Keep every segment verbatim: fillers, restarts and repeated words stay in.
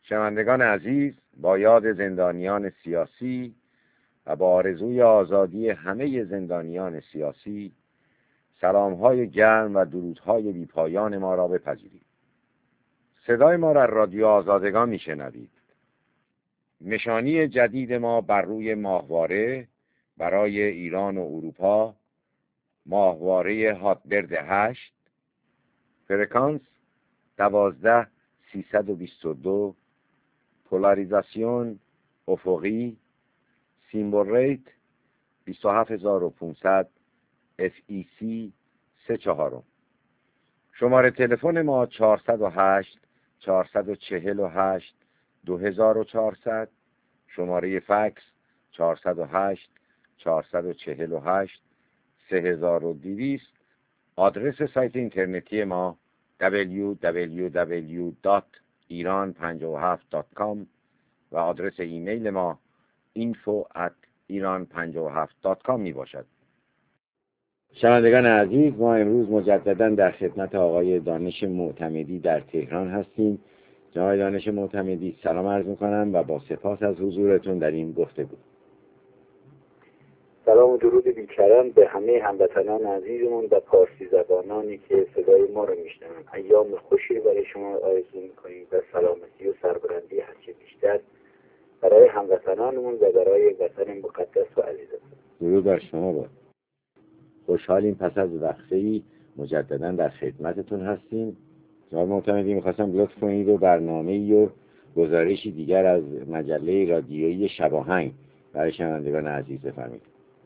شنوندگان عزیز، با یاد زندانیان سیاسی و با آرزوی آزادی همه زندانیان سیاسی، سلام‌های گرم و درودهای بی‌پایان ما را بپذیرید. صدای ما را رادیو آزادگان میشنوید. نشانی جدید ما بر روی ماهواره برای ایران و اروپا، ماهواره هاتبرد هشت، فرکانس دوازده سیصد و بیست و دو، پولاریزاسیون افقی، سیمبل ریت بیست و هفت هزار و پانصد، اف ای سی سه چهارم. شماره تلفن ما چهارصد و هشت چهارصد و چهل و هشت دو هزار و چهارصد، شماره فکس چهارصد و هشت چهارصد و چهل و هشت سه هزار و دویست. آدرس سایت اینترنتی ما دبلیو دبلیو دبلیو دات ایران پنجاه و هفت دات کام و آدرس ایمیل ما اینفو ات ایران پنجاه و هفت دات کام می باشد. شنوندگان عزیز، ما امروز مجددا در خدمت آقای دانش معتمدی در تهران هستیم. جناب دانش معتمدی، سلام عرض می‌کنم و با سپاس از حضورتون در این گفتگو. سلام و درود بیکران به همه هموطنان عزیزمون و پارسی زبانانی که صدای ما رو میشنون. ایام خوشی برای شما آرزو میکنیم و سلامتی و سربلندی هرچه بیشتر برای هموطنانمون و برای وطن مقدس و عزیزمون. درود بر شما باد. خوشحالیم پس از وقفه‌ای مجددا در خدمتتون هستیم. جناب معتمدی، می‌خواستم لطف کنید و برنامه‌ای و گزارشی دیگر از مجله رادیویی شباهنگ برای شنوندگان عزیز بفرمایید.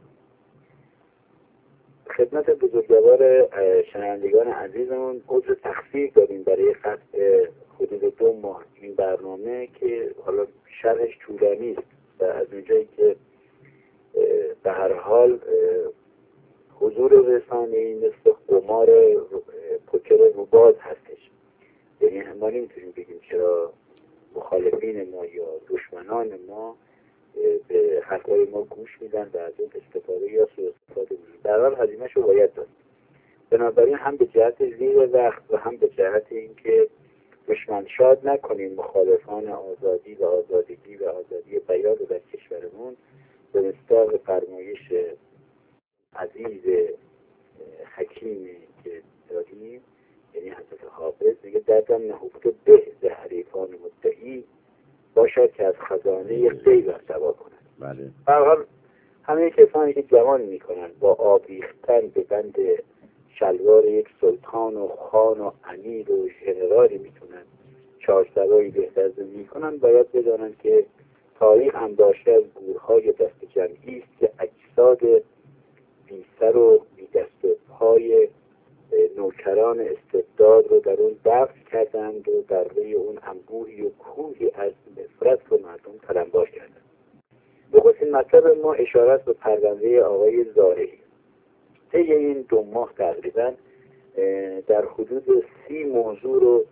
خدمت بزرگوار شنوندگان عزیزمون عذر تقصیر داریم برای قطع حدود دو ماه این برنامه که حالا شرحش طولانی است و از اونجایی که به هر حال حضور رسانه‌ای مثل قمار پوکر روباز هستش. یعنی ما نمیتونیم بگیم چرا مخالفین ما یا دشمنان ما به حرفای ما گوش میدن و از اون استفاده یا سوء استفاده میکنن. در حال هزینه‌اش رو باید داد. بنابراین هم به جهت زیر وقت و هم به جهت اینکه دشمن شاد نکنیم مخالفان آزادی و آزادگی و آزادی بیان در کشورمون، به مصداق فرمایش عزیز حکیمی که داریم، یعنی حضرت حافظ میگه دردم نهفته به ز حریفان مدعی باشد که از خزانه غیب ارتوا کنند. بله. به هر حال همه کسانی که جوان میکنن با آویختن به بند شلوار یک سلطان و خان و امیر و ژنرالی میتونن چهارسواری بهتر زندگی کنن، باید بدانن که تاریخ انداشته از گورهای دست جمعی است که اجساد بی سر و بی دست و پای نوکران استبداد رو در اون دفن کردند و در روی اون انبوهی و کوهی از نفرت رو مردم تلمبار کردند. بخصوص مطلب ما اشارت به پرونده آقای زارعی. طی این دو ماه تقریبا در حدود سی موضوع رو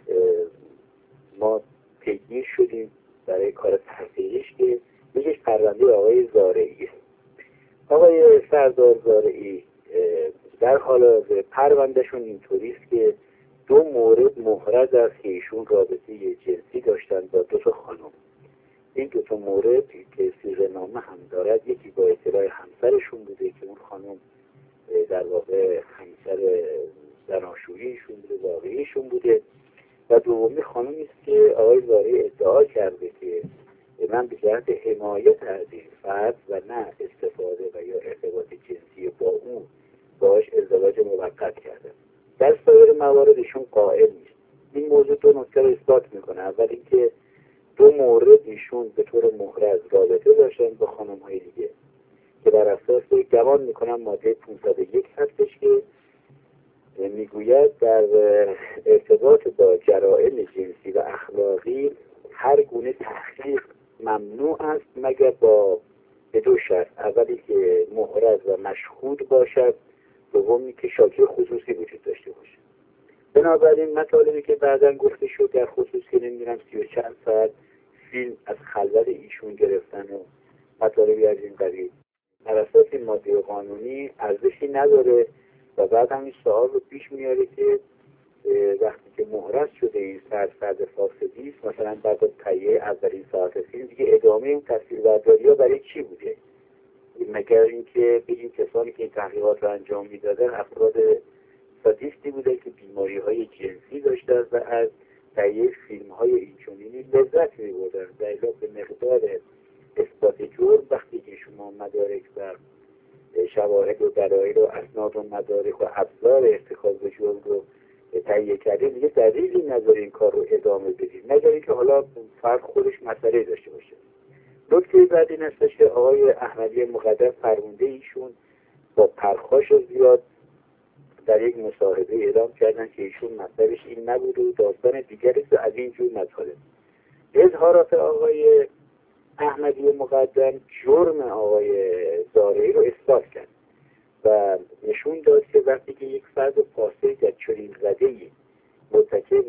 ما پیگیر شدیم برای کار تحقیقیش که یکیش پرونده آقای زارعی است. آقای سردار زارعی در حال پروندهشون اینطوری است که دو مورد محرز از ایشون رابطه جنسی داشتن با دو تا خانم. این دو تا مورد که صیغه نامه هم دارد، یکی با اطلاع همسرشون بوده که اون خانم در واقع همسر زناشوییشون بوده، واقعیشون بوده، و دومی خانمی است که آقای زارعی ادعا کرده که من به جهت حمایت از این فرد و نه استفاده و یا ارتباط جنسی با اون باهاش ازدواج موقت کرده. در سایر مواردشون قائل نیست. این موضوع دو نکته رو اثبات میکنه. اول اینکه دو مورد ایشون به طور محرز رابطه داشتن با خانم های دیگه که بر اساس گمان میکنم ماده پانصد و یک هستش که میگوید در ارتباط با جرائم جنسی و اخلاقی هر گونه تحقیق ممنوع است مگر با به دو شرط. اولی که محرز و مشهود باشد، دومی که شاکی خصوصی وجود داشته باشد. بنابراین مطالبی که بعداً گفته شد در خصوص که نمیدونم سی و چند ساعت فیلم از خلوت ایشون گرفتن و مطالبی از این قبیل بر اساس این ماده قانونی ارزشی نداره و بعد هم این سوال رو پیش میاره که وقتی که محرز شده این فرد فرد فاسدی است، مثلا بعد از تهیه اولین ساعت فیلم دیگه ادامه این تصویربرداری‌ها برای چی بوده؟ مگر اینکه بگیم کسانی که این تحقیقات رو انجام میدادن افراد سادیستی بوده که بیماری‌های جنسی داشتن و از تهیه فیلم‌های اینچنینی لذت می‌بردن. در اضافه به مقدار اثبات جرم، وقتی که شما مدارک و شواهد و دلایل و اسناد و مدارک و ابزار ارتکاب جرم رو تهیه کردید، دیگه دلیلی نداره این کار رو ادامه بدید، مگر اینکه حالا فرد خودش مسئله داشته باشه. نکته بعد این هستش که آقای احمدی مقدم فرمانده ایشون با پرخاش زیاد در یک مصاحبه اعلام کردن که ایشون مطلبش این نبود و داستان دیگری است از این جور مطالب. اظهارات آقای احمدی مقدم جرم آقای زارعی رو اثبات کرد و نشون داد که وقتی که یک فرد فاسد در چنین رده‌ای مرتکب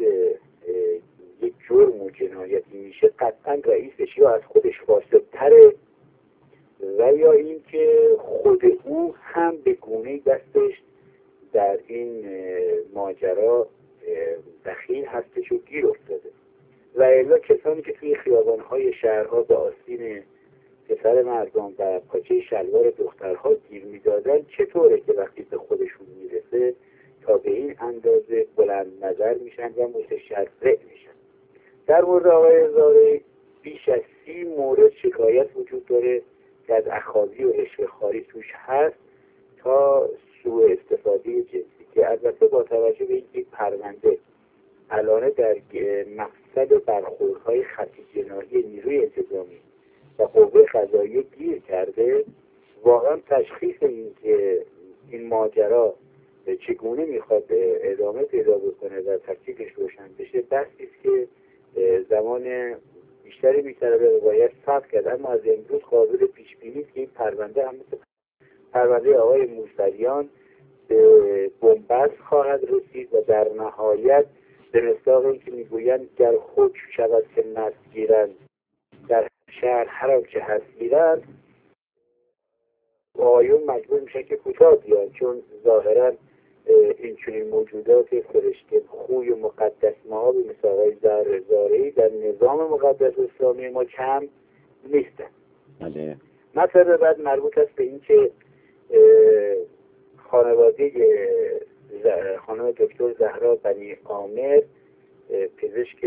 یک جرم و جنایتی میشه، قطعا رئیسش یا از خودش فاسدتره و یا اینکه خود او هم به گونه‌ای دستش در این ماجرا دخیل هستش و گیر افتاده. و الا کسانی که توی خیابان‌های شهرها به آستین پسر مردم و پاچه شلوار دخترها گیر میدادن، چطوره که وقتی به خودشون میرسه تا به این اندازه بلند نظر میشن و متشرع میشن؟ در مورد آقای زارعی بیش از سی مورد شکایت وجود داره که از اخاذی و رشوه‌خواری توش هست تا سوء استفاده جنسی، که البته با توجه به اینکه پرونده الان در مقصد برخوردهای خطی جناحی نیروی انتظامی و قوه قضاییه گیر کرده، واقعا تشخیص این که این ماجرا چگونه میخواد ادامه پیدا بکنه و تکلیفش روشن بشه بحثی است که زمان بیشتری می‌طلبه و باید صبر کرد. اما از امروز قابل پیش بینی است که این پرونده هم مثل پرونده آقای موسویان به بنبست خواهد رسید و در نهایت به مصداق اینکه میگویند گر خود شود که مست گیرند در شهر هر آنچه هست گیرند، آقایون مجبور میشن که کوتاه بیان، چون ظاهرا این چنین موجودات فرشته خوی و مقدس ما به مثل آقای زارعی در نظام مقدس اسلامی ما کم نیستن. بله. مطلب بعد مربوط است به این که خانواده خانم دکتر زهرا بنی عامر، پزشک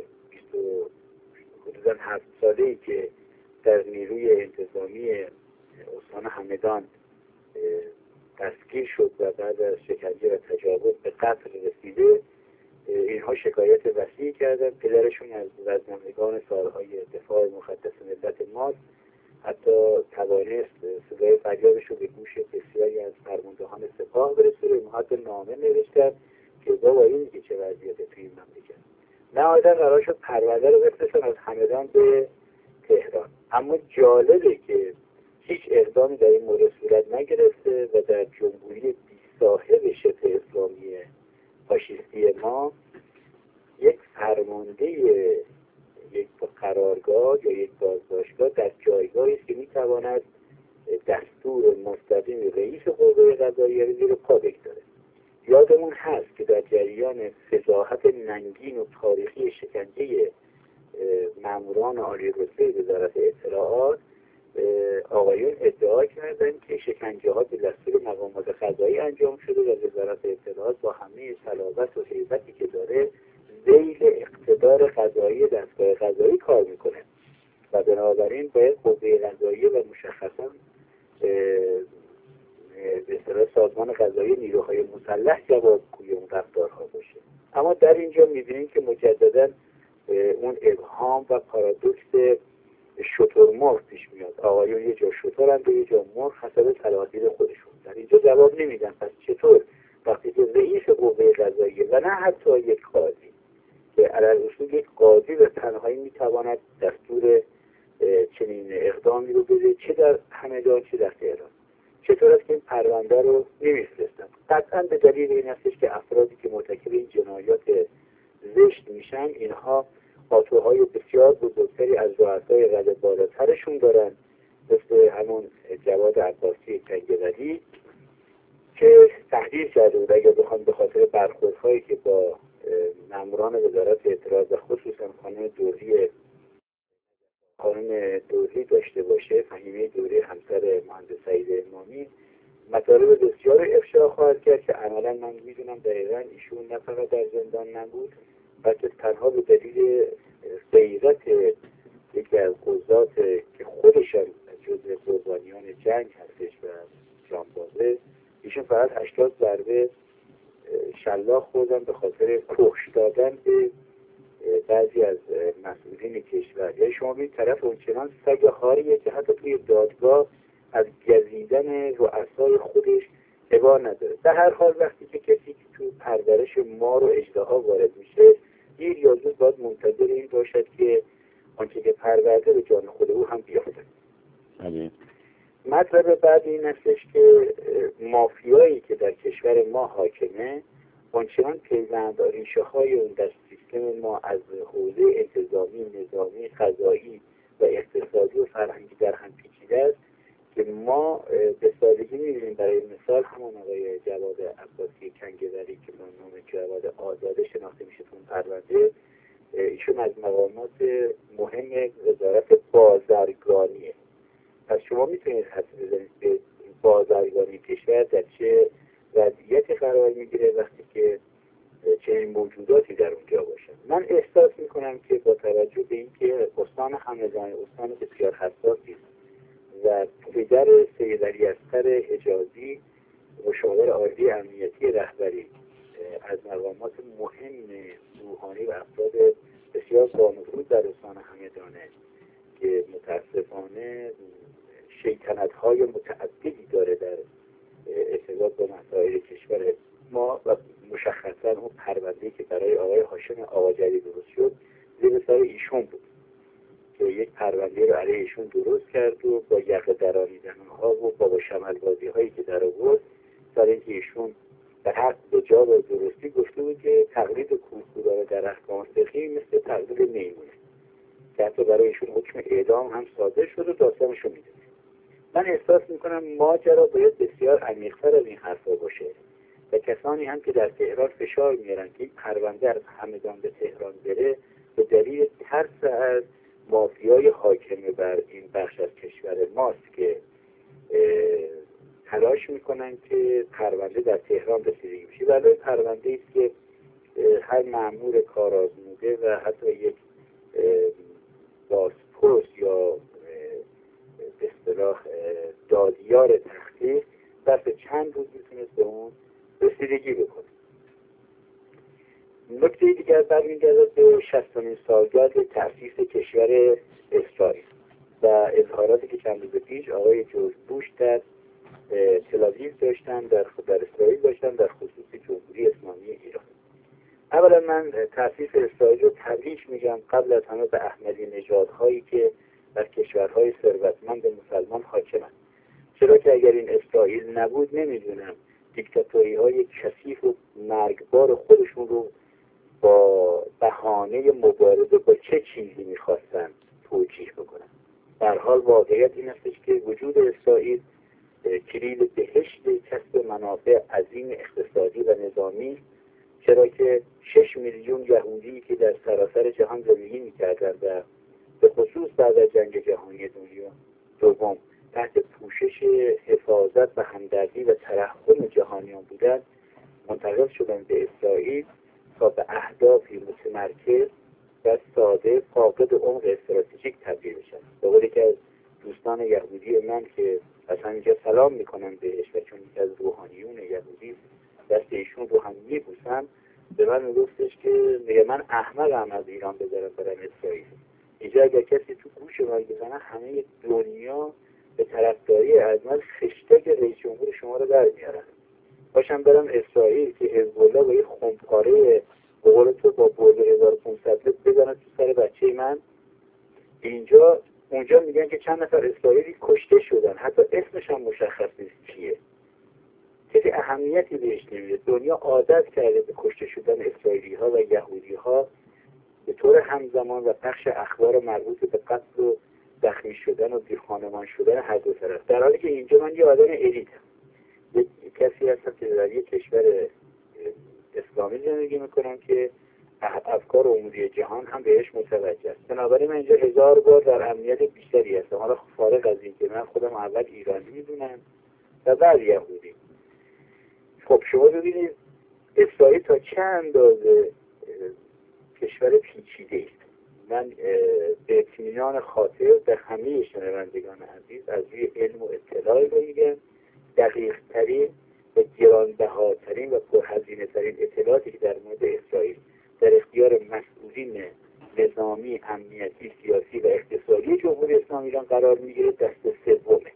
حدوداً هفت ساله‌ای که در نیروی انتظامی استان همدان دستگیر شد و بعد از شکنجه و تجاوز به قتل رسیده، اینها شکایت وسیعی کردن. پدرشون از رزمندگان سالهای دفاع مقدس ملت ماست، حتی توانست صدای فریادش رو به گوش بسیاری از فرماندهان سپاه برسونه. حتی نامه نوشتن که بابا این دیگه چه وضعیته توی این مملکت. نهایتا قرار شد پرونده رو بفرستن از همدان به تهران. اما جالبه که هیچ اقدامی در این مورد صورت نگرفته و در جمهوری بی صاحب شبه اسلامی فاشیستی ما یک فرمانده یک قرارگاه یا یک بازداشتگاه در جایگاهی است که میتواند دستور مستقیم رئیس قوه قضاییه رو زیر پا بگذاره. یادمون هست که در جریان فضاحت ننگین و تاریخی شکنجه ماموران عالی رتبه وزارت اطلاعات، آقایون ادعا کردند که شکنجه ها به دستور مقامات قضایی انجام شده و وزارت اطلاعات با همه صلابت و هیبتی که داره ذیل اقتدار قضایی دستگاه قضایی کار میکنه و بنابراین باید قوه قضاییه و مشخصا به اصطلاح سازمان قضایی نیروهای مسلح جوابگوی اون رفتارها باشه. اما در اینجا میبینیم که مجددا اون ابهام و پارادوکس شترمرغ پیش میاد. آقایون یه جا شترند و یه جا مرغ حسب صلاحیت خودشون. در اینجا جواب نمیدن. پس چطور وقتی که رئیس قوه قضاییه و نه حتی یک قاضی، که علی اصول یک قاضی به تنهایی میتواند دستور چنین اقدامی رو بده، چه در همدان چه در تهران، چطور است که این پرونده رو نمیفرستن؟ قطعا به دلیل این هستش که افرادی که مرتکب این جنایات زشت میشن، اینها پاتوهای بسیار بزرگتری از رؤسای رده بالاترشون دارن، مثل همون جواد عباسی کنگرلی که تحلیل کرده بود اگر بخوان به خاطر برخوردهایی که با ماموران وزارت اطلاعات و خصوصا خانم دوری خانم دوری داشته باشه، فهیمه دوری همسر مهندس سعید امامی، مطالب بسیار افشا خواهد کرد که عملا من میدونم دقیقا ایشون نه فقط در زندان نبود، بلکه تنها به دلیل غیرت یکی از قضات که خودش هم جزء قربانیان جنگ هستش و جانبازه، ایشون فقط هشتاد ضربه شلاق خوردن به خاطر کشت دادن به بعضی از مسئولین کشور. یعنی شما بید طرف اونچنان سگ خاریه که حتی توی دادگاه از گزیدن رؤسای خودش ابا نداره. در هر حال وقتی که کسی که تو پرورش مار و اژدها وارد میشه، دیر یا زود باید منتظر این باشد که آنچه که پرورده به جان خود او هم بیافته. مطلب بعد این هستش که مافیایی که در کشور ما حاکمه آنچنان پیوند ریشه های اون در سیستم ما از حوزه انتظامی، نظامی، قضایی و اقتصادی و فرهنگی در هم پیچیده است که ما به سادگی می‌بینیم. برای مثال همون آقای جواد عباسی کنگدری که با نام جواد آزاده شناخته میشه تو اون پرونده، ایشون از مقامات مهم وزارت بازرگانیه. پس شما میتونید حدس بزنید به بازرگانی کشور در چه وضعیتی قرار میگیره وقتی که چنین موجوداتی در اونجا باشن. من احساس میکنم که با توجه به اینکه استان همدان استان بسیار حساسی و پدر سید علی اصغر حجازی مشاور عالی امنیتی رهبری از مقامات مهم روحانی و افراد بسیار بانفوذ در استان همدانه که متاسفانه شیطنت‌های متعددی داره در ارتباط با مسائل کشور ما و مشخصا اون پرونده‌ای که برای آقای هاشم آقاجری درست شد زیر سر ایشون بود که یک پرونده رو علیه ایشون درست کرد و با یقه درآویدن‌ها و با شمل‌بازی‌هایی که در آورد سر اینکه ایشون در حق به جا و درستی گفته بود که تقلید کورکورانه در احکام فقهی مثل تقلید میمونه که حتی برای ایشون حکم اعدام هم صادر شد و داستانش رو میدونه. من احساس میکنم ماجرا باید بسیار عمیق‌تر از این حرفا باشه و کسانی هم که در تهران فشار میارن که این پرونده از همدان به تهران بره به دلیل ترس از مافیای حاکم بر این بخش از کشور ماست که تلاش میکنن که پرونده در تهران رسیدگی بشه. ولی پرونده است که هر مأمور کارآزموده و حتی یک بازپرس یا به اصطلاح دادیار تحقیق ظرف چند روز میتونست به اون رسیدگی بکنه. نکته دیگر برمیگرده به شصتمین سالگرد تأسیس کشور اسرائیل و اظهاراتی که چند روز پیش آقای جورج بوش در تل‌آویو داشتن در در اسرائیل داشتن در خصوص جمهوری اسلامی ایران. اولا من تأسیس اسرائیل رو تبریک میگم قبل از همه به احمدی نژادهایی که در کشورهای ثروتمند مسلمان حاکمند، چرا که اگر این اسرائیل نبود نمیدونم دیکتاتوری های کثیف و مرگبار خودشون رو با بهانه مبارزه با چه چیزی میخواستن توجیه بکنن. در حال واقعیت این استش که وجود اسرائیل کلید بهشت کسب منافع عظیم اقتصادی و نظامی، چرا که شش میلیون یهودی که در سراسر جهان زندگی میکردن و به خصوص بعد از جنگ جهانی دنیا دوم تحت پوشش حفاظت و همدردی و ترحم جهانیان بودند، منتقل شدن به اسرائیل تا به اهدافی متمرکز و ساده فاقد عمق استراتژیک تبدیل بشن. به قولی که از دوستان یهودی من که از همینجا سلام میکنم بهش و چون یکی از روحانیون یهودی دست ایشون رو هم میبوسم، به من میگفتش که میگه من احمقم از ایران بذارم برم اسرائیل. اینجا اگر کسی تو گوش من بزنه همه دنیا به طرفداری از من خشتک رئیس جمهور شما رو در میارن. باشم برم اسرائیل که حزب الله با یه خمپاره بقول تو با برد هزار و پانصد لیتر بزنن تو سر بچه من. اینجا اونجا میگن که چند نفر اسرائیلی کشته شدن، حتی اسمش هم مشخص نیست چیه، کسی اهمیتی بهش نمیده. دنیا عادت کرده به کشته شدن اسرائیلی ها و یهودی ها به طور همزمان و پخش اخبار مربوط به قتل و زخمی شدن و بیخانمان شدن هر دو طرف، در حالی که اینجا من یه آدم الیتم، یک کسی هستم که در یک کشور اسلامی زندگی میکنم که افکار عمومی جهان هم بهش متوجه است. بنابراین من اینجا هزار بار در امنیت بیشتری هستم، حالا فارغ از این که من خودم اول ایرانی میدونم و بعد یهودی. خب شما ببینید اسرائیل تا چه اندازه کشور پیچیده است. من به اطمینان خاطر به همه شنوندگان عزیز از روی علم و اطلاعی رو میگم، دقیق ترین و گرانبهاترین و پرهزینه ترین اطلاعاتی که در مورد اسرائیل در اختیار مسئولین نظامی، امنیتی، سیاسی و اقتصادی جمهوری اسلامی ایران قرار میگیره دست سومه.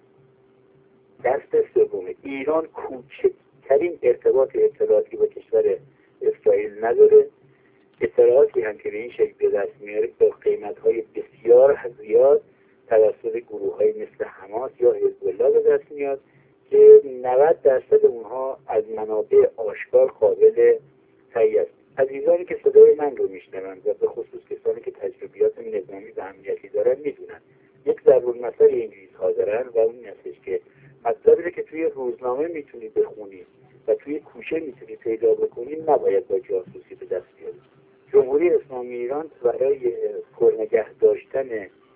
دست سومه. ایران کوچکترین ارتباط اطلاعاتی با کشور اسرائیل نداره. اطلاعاتی هم که به این شکل به دست میاره با قیمت‌های بسیار زیاد توسط گروه‌های مثل حماس یا حزب الله به دست میاد که نود درصد اونها از منابع آشکار قابل تایید است. عزیزانی که صدای من رو میشنوند و به خصوص کسانی که تجربیات نظامی و امنیتی دارن میدونن یک ضرورالمثل انگلیس‌ها دارن و اون هستش که مطلبی که توی روزنامه میتونید بخونید و توی کوچه میتونید پیدا بکنید نباید با جاسوسی به دست بیارید. جمهوری اسلامی ایران برای پرنگه داشتن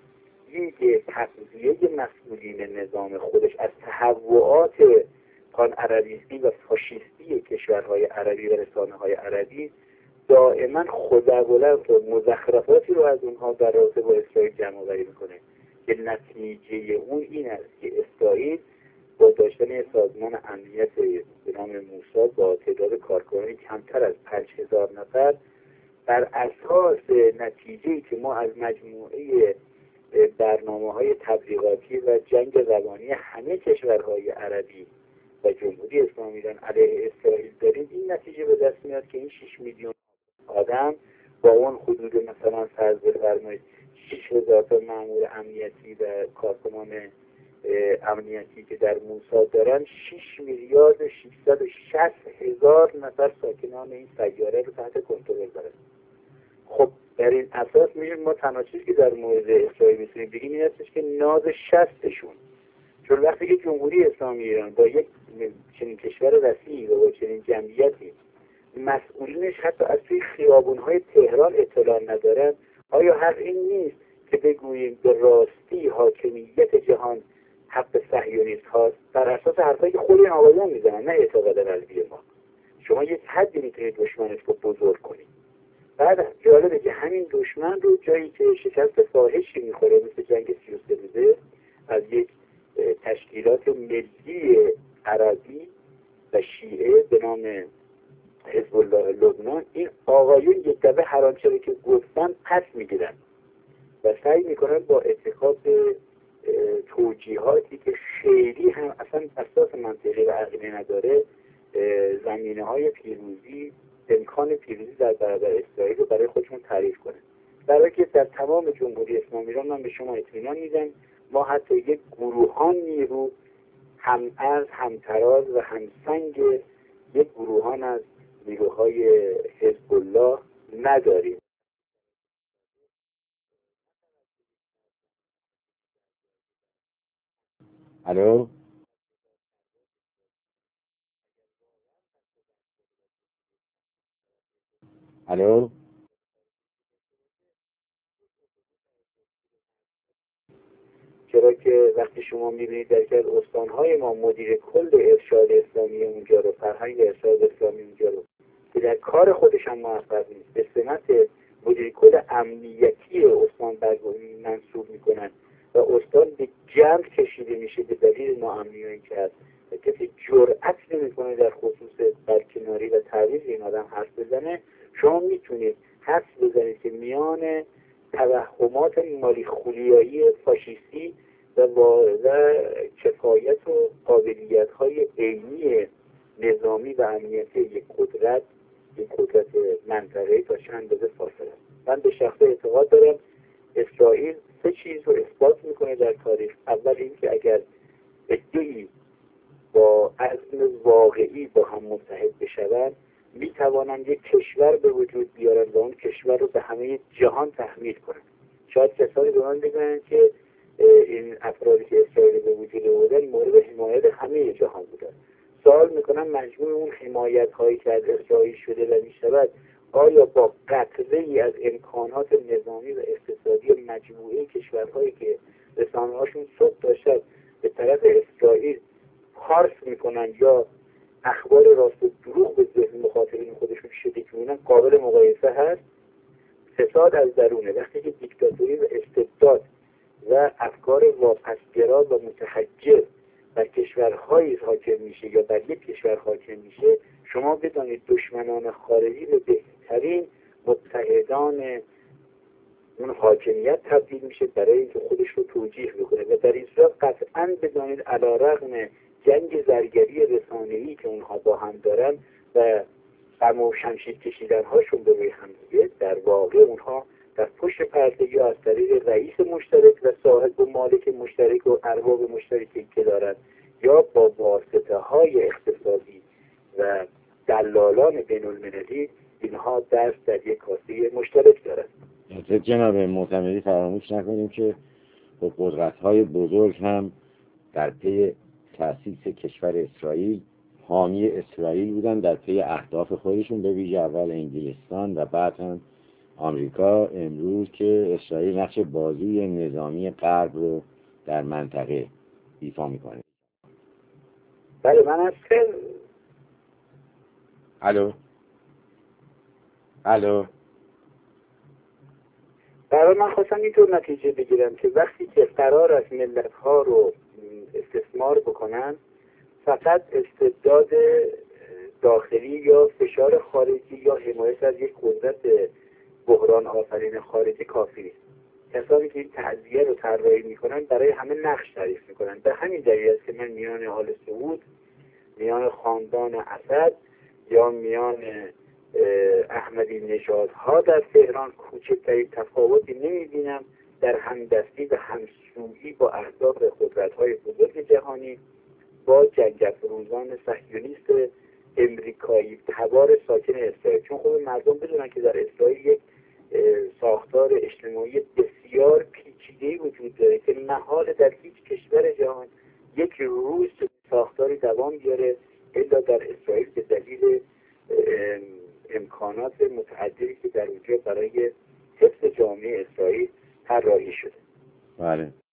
یک تغذیه مسئولین نظام خودش از تهوعات پان عربیستی و فاشیستی کشورهای عربی و رسانه‌های عربی دائما خودبلند و مزخرفاتی رو از اونها در رابطه با اسرائیل جمع‌آوری میکنه که نتیجه اون این است که اسرائیل با داشتن سازمان امنیت به نام موساد با تعداد کارکنانی کمتر از پنج هزار نفر بر اساس نتیجه‌ای که ما از مجموعه برنامه‌های تبلیغاتی و جنگ روانی همه کشورهای عربی و جمهوری اسلامی ایران علیه اسرائیل داریم، این نتیجه به دست میاد که این شش میلیون آدم با اون حدود مثلا فرض بفرمایید شش هزار تا مأمور امنیتی و کارکنان امنیتی که در موساد دارن شش میلیارد ششصد و شصت هزار نفر ساکنان این سیاره رو تحت کنترل دارن. خب در این اساس میگیم ما تنها چیزی که در مورد اسرائیل میتونیم بگیم این هستش که ناز شستشون، چون وقتی که جمهوری اسلامی ایران با یک چنین کشور وسیع و با چنین جمعیتی مسئولینش حتی از توی خیابون‌های تهران اطلاع ندارن، آیا حق این نیست که بگوییم به راستی حاکمیت جهان حق صهیونیست هاست بر اساس حرفایی که خود این آقایان میزنن، نه اعتقاد قلبی ما. شما یک حدی میتونید دشمنش رو بزرگ کنید. بعد جالبه که همین دشمن رو جایی که شکست فاحشی میخوره مثل جنگ سی و سه روزه از یک تشکیلات ملی عربی و شیعه به نام حزب الله لبنان، این آقایون یک دفعه هر آنچه رو که گفتن پس میگیرن و سعی میکنن با اتخاذ توجیهاتی که خیلی هم اصلا اساس منطقی و عقلی نداره زمینه های پیروزی، امکان پیروزی در برابر اسرائیل رو برای خودشون تعریف کنه. برای که در تمام جمهوری اسلامی ایران من به شما اطمینان میدم ما حتی یک گروهان نیرو هم از هم تراز و هم سنگ یک گروهان از نیروهای حزب الله نداریم. الو الو چرا که وقتی شما میبینید در که از استانهای ما مدیر کل ارشاد اسلامی اونجا رو، فرهنگ ارشاد اسلامی اونجا رو که در کار خودش هم موفق نیست، به سمت مدیر کل امنیتی استان برگوی منصوب میکنن و استان به جمع کشیده میشه به دلیل ناامنیایی که هست و کسی جرأت نمیکنه در خصوص برکناری و تعویض این آدم حرف بزنه. شما میتونید حرف بزنید که میان توهمات مالی خولیایی فاشیستی و و کفایت و قابلیت های عینی نظامی و امنیتی یک قدرت یک قدرت منطقه‌ای تا چند اندازه فاصله است. من به شخص اعتقاد دارم اسرائیل سه چیز رو اثبات میکنه در تاریخ. اول اینکه اگر ادعی با عزم واقعی با هم متحد بشوند می توانند یک کشور به وجود بیارن و اون کشور رو به همه جهان تحمیل کنند. شاید کسانی به من بگن که این افرادی که اسرائیل به وجود آوردن مورد حمایت همه جهان بودن. سوال میکنم مجموع اون حمایت هایی که از اسرائیل شده و میشود آیا با قطره ای از امکانات نظامی و اقتصادی مجموعه کشورهایی که رسانه‌هاشون صبح تا شب به طرف اسرائیل پارس میکنن یا اخبار راست و دروغ به ذهن مخاطبین خودشون شده که اونم قابل مقایسه هست؟ فساد از درونه. وقتی که دیکتاتوری و استبداد و افکار واپسگرا و متحجر بر کشورهایی حاکم میشه یا بر یک کشور حاکم میشه، شما بدانید دشمنان خارجی به بهترین متحدان اون حاکمیت تبدیل میشه برای اینکه خودش رو توجیه بکنه. و در این صورت قطعا بدانید علیرغم جنگ زرگری رسانه‌ای که اونها با هم دارن و غم و شمشیر کشیدن هاشون به روی هم دیگه، در واقع اونها در پشت پرده یا از طریق رئیس مشترک و صاحب و مالک مشترک و ارباب مشترکی که دارن یا با واسطه های اقتصادی و دلالان بین المللی، اینها دست در یک کاسه مشترک دارن. جناب معتمدی فراموش نکنیم که با قدرت‌های بزرگ هم در پی تأسیس کشور اسرائیل حامی اسرائیل بودن، در پی اهداف خودشون، به ویژه اول انگلستان و بعد هم آمریکا امروز که اسرائیل نقش بازوی نظامی غرب رو در منطقه ایفا میکنه. بله من از خیلی الو الو برای من خواستم اینطور نتیجه بگیرم که وقتی که قرار است ملت ها رو استثمار بکنن، فقط استبداد داخلی یا فشار خارجی یا حمایت از یک قدرت بحران آفرین خارجی کافی نیست. کسانی که این تعزیه رو طراحی میکنن برای همه نقش تعریف میکنن. به همین دلیل است که من میان آل سعود، میان خاندان اسد یا میان احمدی نژادها در تهران کوچکترین تفاوتی نمیبینم در همدستی و همسویی با اهداف قدرت‌های بزرگ جهانی با جنگ‌افروزان صهیونیست امریکایی تبار ساکن اسرائیل. چون خب مردم بدونن که در اسرائیل یک ساختار اجتماعی بسیار پیچیده‌ای وجود داره که محال در هیچ کشور جهان یک روز ساختاری دوام بیاره الا در اسرائیل به دلیل امکانات متعددی که در اونجا برای حفظ جامعه اسرائیل طراحی شده. بله.